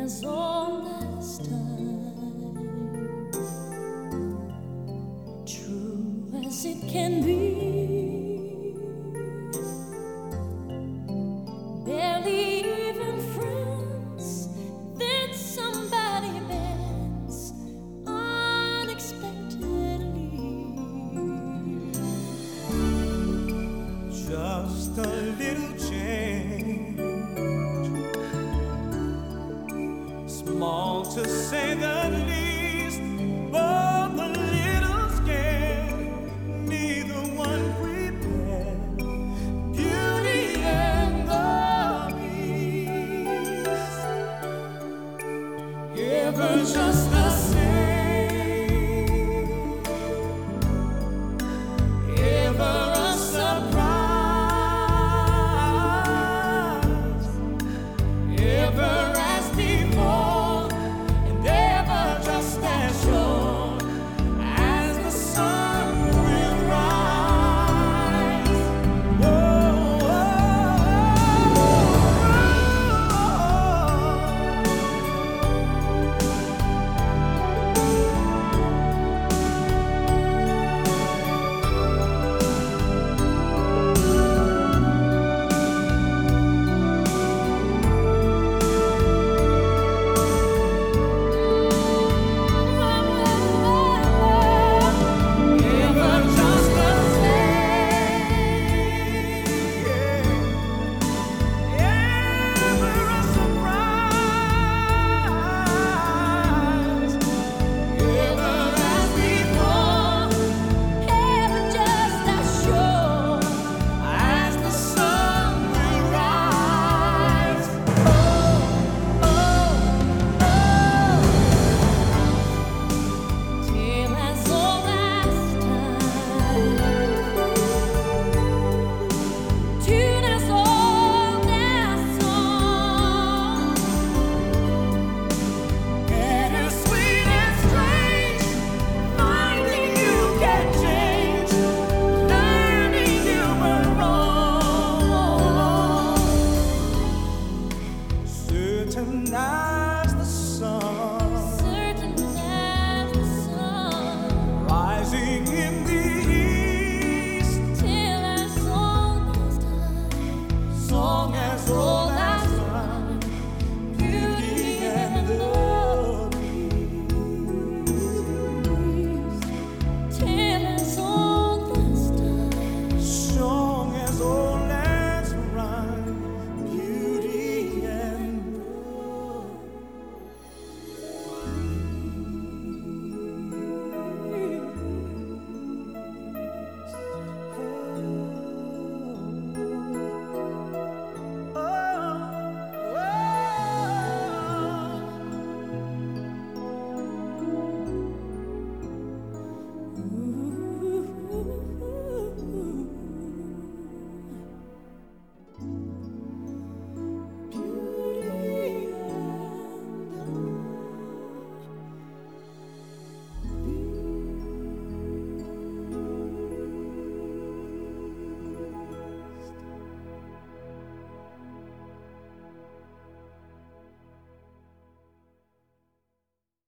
as old as time, true as it can be, barely even friends, then somebody bends unexpectedly. Just a little change, small to say the least, both a little scared, neither one prepared. Beauty and the Beast, ever just the same, ever a surprise, ever as before, and ever just as sure as the sun will rise. Whoa, ever just the same, ever a surprise, ever as before, Ever just as sure as the sun will rise. tale as old as time, tune as old as song, Bittersweet and strange, finding you can change, learning you were wrong. Certain as the sun,